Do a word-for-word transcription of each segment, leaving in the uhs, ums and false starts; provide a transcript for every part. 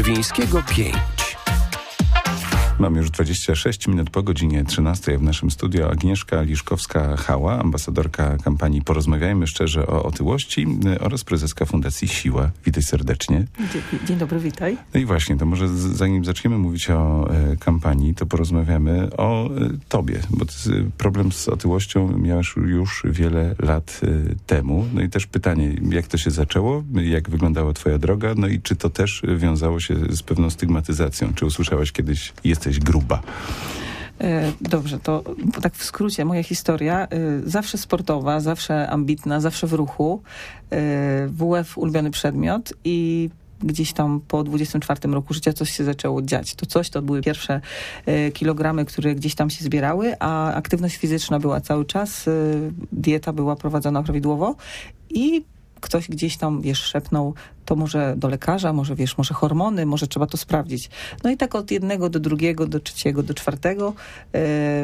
Wyszowińskiego pięć. Mamy już dwadzieścia sześć minut po godzinie trzynastej w naszym studio. Agnieszka Liszkowska-Hała, ambasadorka kampanii Porozmawiajmy Szczerze o otyłości oraz prezeska Fundacji Siła. Witaj serdecznie. Dzień, dzień dobry, witaj. No i właśnie, to może z, zanim zaczniemy mówić o e, kampanii, to porozmawiamy o e, tobie, bo ty, problem z otyłością miałeś już wiele lat e, temu. No i też pytanie, jak to się zaczęło, jak wyglądała twoja droga, no i czy to też wiązało się z pewną stygmatyzacją? Czy usłyszałaś kiedyś, jesteś gruba? Dobrze, to tak w skrócie moja historia. Zawsze sportowa, zawsze ambitna, zawsze w ruchu. W W F ulubiony przedmiot i gdzieś tam po dwudziestym czwartym roku życia coś się zaczęło dziać. To coś, to były pierwsze kilogramy, które gdzieś tam się zbierały, a aktywność fizyczna była cały czas, dieta była prowadzona prawidłowo i ktoś gdzieś tam, wiesz, szepnął, to może do lekarza, może, wiesz, może hormony, może trzeba to sprawdzić. No i tak od jednego do drugiego, do trzeciego, do czwartego. Yy,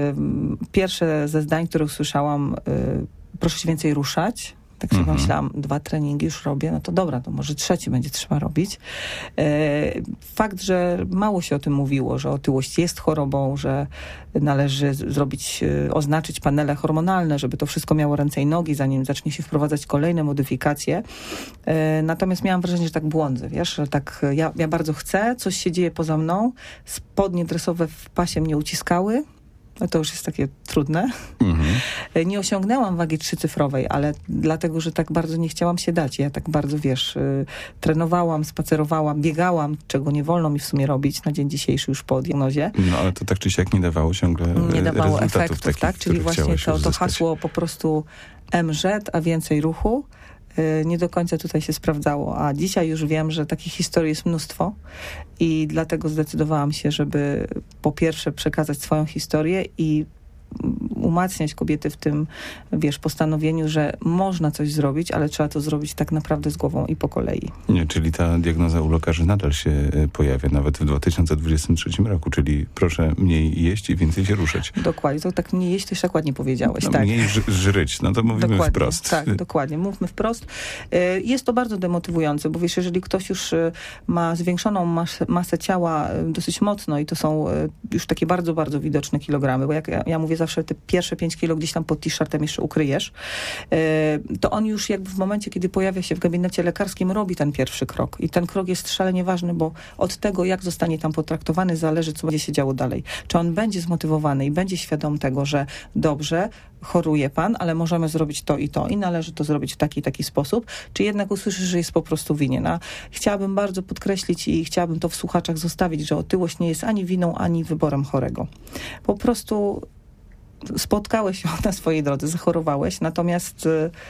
pierwsze ze zdań, które usłyszałam, yy, proszę się więcej ruszać. Tak sobie mhm. myślałam, dwa treningi już robię, no to dobra, to może trzeci będzie trzeba robić. E, fakt, że mało się o tym mówiło, że otyłość jest chorobą, że należy zrobić, oznaczyć panele hormonalne, żeby to wszystko miało ręce i nogi, zanim zacznie się wprowadzać kolejne modyfikacje. E, natomiast miałam wrażenie, że tak błądzę, wiesz, że tak ja, ja bardzo chcę, coś się dzieje poza mną, spodnie dresowe w pasie mnie uciskały. No to już jest takie trudne. Mhm. Nie osiągnęłam wagi trzycyfrowej, ale dlatego, że tak bardzo nie chciałam się dać. Ja tak bardzo, wiesz, y, trenowałam, spacerowałam, biegałam, czego nie wolno mi w sumie robić na dzień dzisiejszy już po diagnozie. No ale to tak czy siak nie dawało ciągle Nie dawało efektów, takich, tak? Czyli właśnie to, to hasło po prostu M Z, a więcej ruchu. Nie do końca tutaj się sprawdzało, a dzisiaj już wiem, że takich historii jest mnóstwo i dlatego zdecydowałam się, żeby po pierwsze przekazać swoją historię i umacniać kobiety w tym, wiesz, postanowieniu, że można coś zrobić, ale trzeba to zrobić tak naprawdę z głową i po kolei. Nie, czyli ta diagnoza u lekarzy nadal się pojawia, nawet w dwa tysiące dwudziestym trzecim roku, czyli proszę mniej jeść i więcej się ruszać. Dokładnie, to tak mniej jeść, to już tak ładnie powiedziałeś. No, tak. Mniej ż- żryć, no to mówimy dokładnie, wprost. Tak, dokładnie, mówmy wprost. Jest to bardzo demotywujące, bo wiesz, jeżeli ktoś już ma zwiększoną mas- masę ciała dosyć mocno i to są już takie bardzo, bardzo widoczne kilogramy, bo jak ja, ja mówię zawsze, te pierwsze pięć kilo gdzieś tam pod t-shirtem jeszcze ukryjesz, to on już jakby w momencie, kiedy pojawia się w gabinecie lekarskim, robi ten pierwszy krok. I ten krok jest szalenie ważny, bo od tego, jak zostanie tam potraktowany, zależy, co będzie się działo dalej. Czy on będzie zmotywowany i będzie świadom tego, że dobrze, choruje pan, ale możemy zrobić to i to i należy to zrobić w taki i taki sposób, czy jednak usłyszysz, że jest po prostu winien. A chciałabym bardzo podkreślić i chciałabym to w słuchaczach zostawić, że otyłość nie jest ani winą, ani wyborem chorego. Po prostu spotkałeś się na swojej drodze, zachorowałeś, natomiast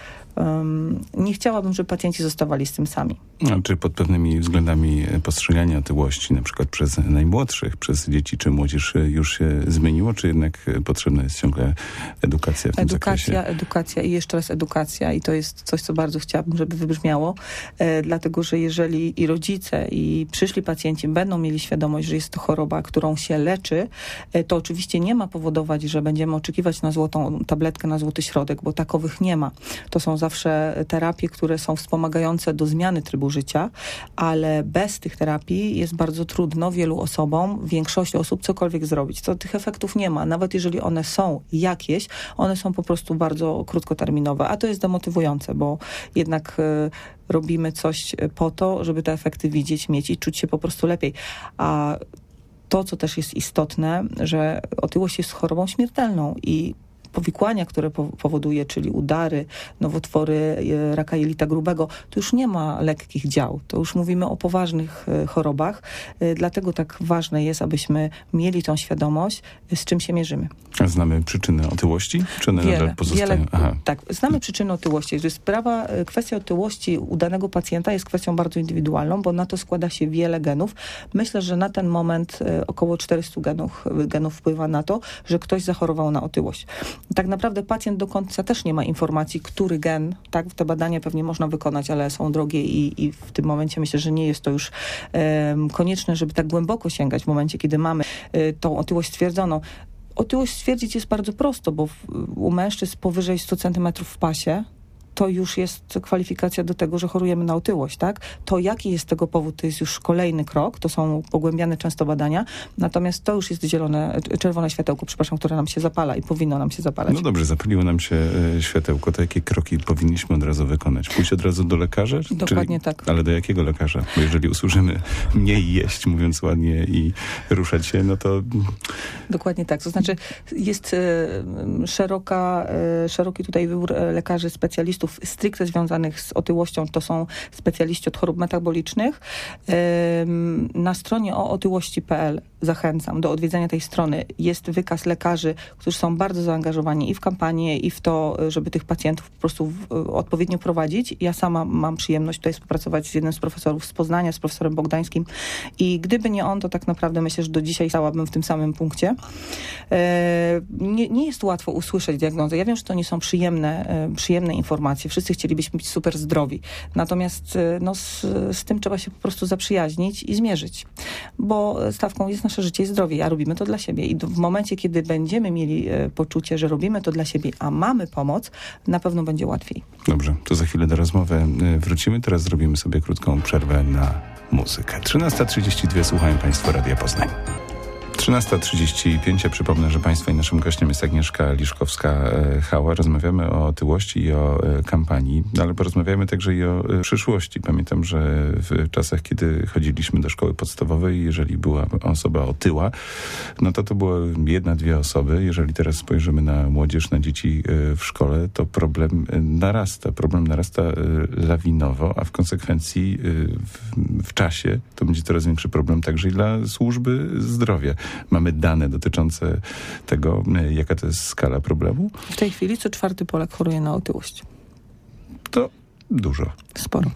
um, nie chciałabym, żeby pacjenci zostawali z tym sami. A czy pod pewnymi względami postrzegania otyłości, na przykład przez najmłodszych, przez dzieci czy młodzież już się zmieniło, czy jednak potrzebna jest ciągle edukacja w tym edukacja, zakresie? Edukacja i jeszcze raz edukacja i to jest coś, co bardzo chciałabym, żeby wybrzmiało, e, dlatego, że jeżeli i rodzice, i przyszli pacjenci będą mieli świadomość, że jest to choroba, którą się leczy, e, to oczywiście nie ma powodować, że będziemy oczekiwać na złotą tabletkę, na złoty środek, bo takowych nie ma. To są zawsze terapie, które są wspomagające do zmiany trybu życia, ale bez tych terapii jest bardzo trudno wielu osobom, większości osób cokolwiek zrobić. To tych efektów nie ma. Nawet jeżeli one są jakieś, one są po prostu bardzo krótkoterminowe, a to jest demotywujące, bo jednak y, robimy coś po to, żeby te efekty widzieć, mieć i czuć się po prostu lepiej. A to, co też jest istotne, że otyłość jest chorobą śmiertelną i powikłania, które powoduje, czyli udary, nowotwory, raka jelita grubego, to już nie ma lekkich dział. To już mówimy o poważnych chorobach. Dlatego tak ważne jest, abyśmy mieli tą świadomość, z czym się mierzymy. A znamy przyczyny otyłości? Czy one wiele, nadal pozostają? Wiele, Aha. tak, znamy przyczyny otyłości. Że sprawa, kwestia otyłości u danego pacjenta jest kwestią bardzo indywidualną, bo na to składa się wiele genów. Myślę, że na ten moment około czterysta genów, genów wpływa na to, że ktoś zachorował na otyłość. Tak naprawdę pacjent do końca też nie ma informacji, który gen, tak, te badania pewnie można wykonać, ale są drogie i, i w tym momencie myślę, że nie jest to już um, konieczne, żeby tak głęboko sięgać w momencie, kiedy mamy y, tą otyłość stwierdzoną. Otyłość stwierdzić jest bardzo prosto, bo w, u mężczyzn powyżej stu centymetrów w pasie to już jest kwalifikacja do tego, że chorujemy na otyłość, tak? To jaki jest tego powód, to jest już kolejny krok, to są pogłębiane często badania, natomiast to już jest zielone, czerwone światełko, przepraszam, które nam się zapala i powinno nam się zapalać. No dobrze, zapaliło nam się e, światełko, to jakie kroki powinniśmy od razu wykonać? Pójść od razu do lekarza? Dokładnie Czyli, tak. Ale do jakiego lekarza? Bo jeżeli usłyszymy mniej jeść, mówiąc ładnie, i ruszać się, no to... Dokładnie tak, to znaczy jest e, szeroka, e, szeroki tutaj wybór lekarzy, specjalistów stricte związanych z otyłością, to są specjaliści od chorób metabolicznych. Na stronie o otyłości kropka p l zachęcam do odwiedzenia tej strony. Jest wykaz lekarzy, którzy są bardzo zaangażowani i w kampanię, i w to, żeby tych pacjentów po prostu w, odpowiednio prowadzić. Ja sama mam przyjemność tutaj współpracować z jednym z profesorów z Poznania, z profesorem Bogdańskim i gdyby nie on, to tak naprawdę myślę, że do dzisiaj stałabym w tym samym punkcie. Nie, nie jest łatwo usłyszeć diagnozę. Ja wiem, że to nie są przyjemne, przyjemne informacje. Wszyscy chcielibyśmy być super zdrowi. Natomiast no, z, z tym trzeba się po prostu zaprzyjaźnić i zmierzyć. Bo stawką jest nasze życie i zdrowie, a robimy to dla siebie. I w momencie, kiedy będziemy mieli e, poczucie, że robimy to dla siebie, a mamy pomoc, na pewno będzie łatwiej. Dobrze, to za chwilę do rozmowy e, wrócimy. Teraz zrobimy sobie krótką przerwę na muzykę. trzynasta trzydzieści dwa, słuchają Państwo Radia Poznań. trzynasta trzydzieści pięć. Przypomnę, że Państwa i naszym gościem jest Agnieszka Liszkowska-Hała. Rozmawiamy o otyłości i o kampanii, ale porozmawiamy także i o przyszłości. Pamiętam, że w czasach, kiedy chodziliśmy do szkoły podstawowej, jeżeli była osoba otyła, no to to były jedna, dwie osoby. Jeżeli teraz spojrzymy na młodzież, na dzieci w szkole, to problem narasta. Problem narasta lawinowo, a w konsekwencji w, w czasie to będzie coraz większy problem także i dla służby zdrowia. Mamy dane dotyczące tego, jaka to jest skala problemu? W tej chwili co czwarty Polak choruje na otyłość. To dużo. Sporo.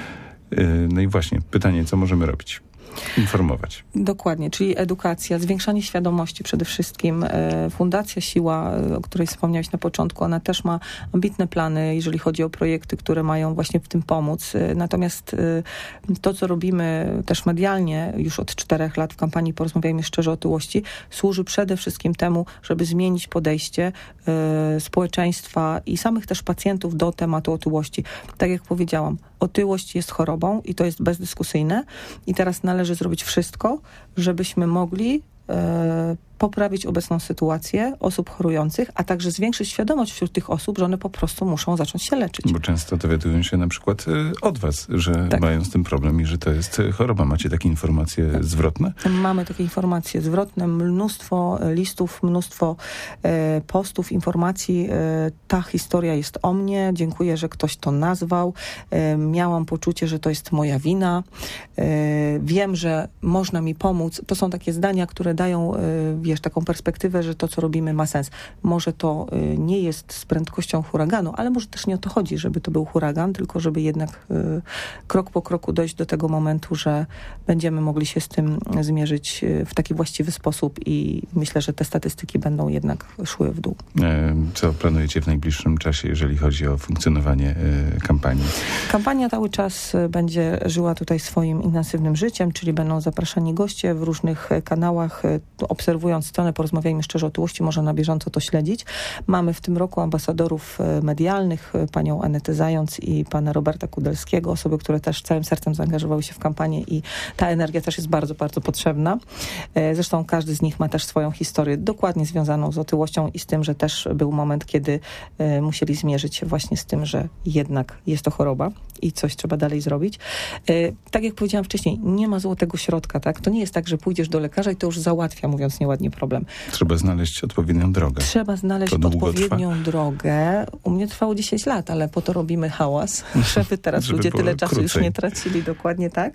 No i właśnie, pytanie, co możemy robić? Informować. Dokładnie, czyli edukacja, zwiększanie świadomości przede wszystkim. Fundacja Siła, o której wspomniałeś na początku, ona też ma ambitne plany, jeżeli chodzi o projekty, które mają właśnie w tym pomóc. Natomiast to, co robimy też medialnie już od czterech lat w kampanii Porozmawiajmy szczerze o otyłości, służy przede wszystkim temu, żeby zmienić podejście społeczeństwa i samych też pacjentów do tematu otyłości. Tak jak powiedziałam, otyłość jest chorobą i to jest bezdyskusyjne i teraz należy zrobić wszystko, żebyśmy mogli e, poprawić obecną sytuację osób chorujących, a także zwiększyć świadomość wśród tych osób, że one po prostu muszą zacząć się leczyć. Bo często dowiadują się na przykład y, od was, że tak. mają z tym problem i że to jest choroba. Macie takie informacje tak. zwrotne? Mamy takie informacje zwrotne, mnóstwo listów, mnóstwo e, postów, informacji. E, ta historia jest o mnie, dziękuję, że ktoś to nazwał. E, miałam poczucie, że to jest moja wina. E, wiem, że można mi pomóc. To są takie zdania, które dają e, wiesz, taką perspektywę, że to, co robimy, ma sens. Może to y, nie jest z prędkością huraganu, ale może też nie o to chodzi, żeby to był huragan, tylko żeby jednak y, krok po kroku dojść do tego momentu, że będziemy mogli się z tym zmierzyć y, w taki właściwy sposób i myślę, że te statystyki będą jednak szły w dół. E, co planujecie w najbliższym czasie, jeżeli chodzi o funkcjonowanie y, kampanii? Kampania cały czas będzie żyła tutaj swoim intensywnym życiem, czyli będą zapraszani goście w różnych kanałach, y, obserwując stronę Porozmawiajmy szczerze o otyłości, można na bieżąco to śledzić. Mamy w tym roku ambasadorów medialnych, panią Anetę Zając i pana Roberta Kudelskiego, osoby, które też całym sercem zaangażowały się w kampanię i ta energia też jest bardzo, bardzo potrzebna. Zresztą każdy z nich ma też swoją historię dokładnie związaną z otyłością i z tym, że też był moment, kiedy musieli zmierzyć się właśnie z tym, że jednak jest to choroba i coś trzeba dalej zrobić. Tak jak powiedziałam wcześniej, nie ma złotego środka, tak? To nie jest tak, że pójdziesz do lekarza i to już załatwia, mówiąc nieładnie, problem. Trzeba znaleźć odpowiednią drogę. Trzeba znaleźć odpowiednią trwa? drogę. U mnie trwało dziesięć lat, ale po to robimy hałas, żeby teraz ludzie tyle czasu krócej. już nie tracili. Dokładnie tak.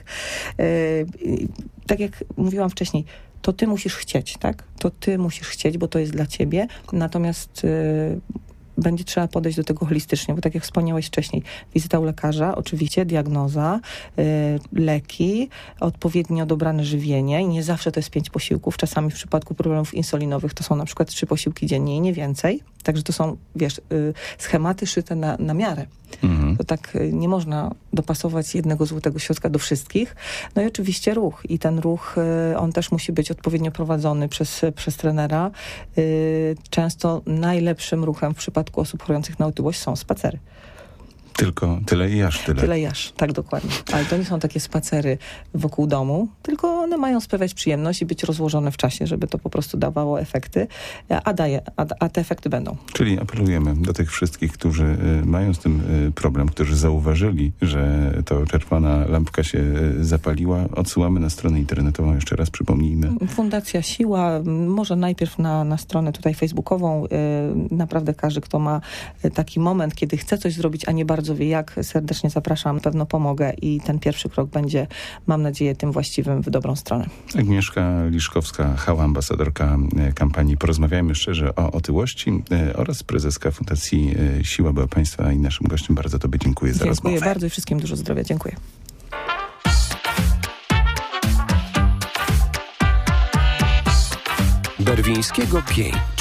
Yy, tak jak mówiłam wcześniej, to ty musisz chcieć, tak? To ty musisz chcieć, bo to jest dla ciebie. Natomiast yy, będzie trzeba podejść do tego holistycznie, bo tak jak wspomniałeś wcześniej, wizyta u lekarza, oczywiście diagnoza, y, leki, odpowiednio dobrane żywienie i nie zawsze to jest pięć posiłków. Czasami w przypadku problemów insulinowych to są na przykład trzy posiłki dziennie i nie więcej. Także to są, wiesz, y, schematy szyte na, na miarę. Mhm. To tak y, nie można dopasować jednego złotego środka do wszystkich. No i oczywiście ruch. I ten ruch, y, on też musi być odpowiednio prowadzony przez, przez trenera. Y, często najlepszym ruchem w przypadku osób chorujących na otyłość są spacery. Tylko tyle i aż tyle. Tyle i aż, tak dokładnie. Ale to nie są takie spacery wokół domu, tylko one mają sprawiać przyjemność i być rozłożone w czasie, żeby to po prostu dawało efekty, a daje, a, a te efekty będą. Czyli apelujemy do tych wszystkich, którzy y, mają z tym y, problem, którzy zauważyli, że to czerwona lampka się y, zapaliła. Odsyłamy na stronę internetową, jeszcze raz przypomnijmy. Fundacja Siła, może najpierw na, na stronę tutaj facebookową. Y, naprawdę każdy, kto ma taki moment, kiedy chce coś zrobić, a nie bardzo wie jak, serdecznie zapraszam, na pewno pomogę i ten pierwszy krok będzie, mam nadzieję, tym właściwym w dobrą stronę. Agnieszka Liszkowska-Hała, ambasadorka kampanii Porozmawiajmy Szczerze o otyłości oraz prezeska Fundacji Siła była Państwa i naszym gościem. Bardzo Tobie dziękuję za dziękuję rozmowę. Dziękuję bardzo i wszystkim dużo zdrowia. Dziękuję. Berwińskiego pięć.